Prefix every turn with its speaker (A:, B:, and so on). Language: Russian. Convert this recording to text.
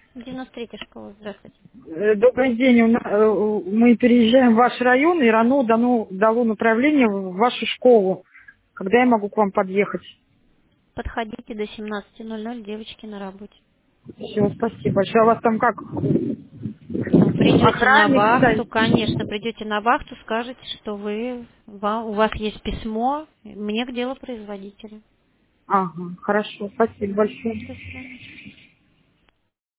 A: 93-я школа, здравствуйте.
B: Добрый день. Мы переезжаем в ваш район, и РАНО дало направление в вашу школу. Когда я могу к вам подъехать?
A: Подходите до 17:00, девочки на работе.
B: Все, спасибо большое. А у вас там как?
A: Ну, придете на
B: Охранник
A: вахту,
B: стоит?
A: конечно, придете на вахту, скажете, что у вас есть письмо, мне к делу производителя.
B: Ага, хорошо. Спасибо большое.
A: До свидания.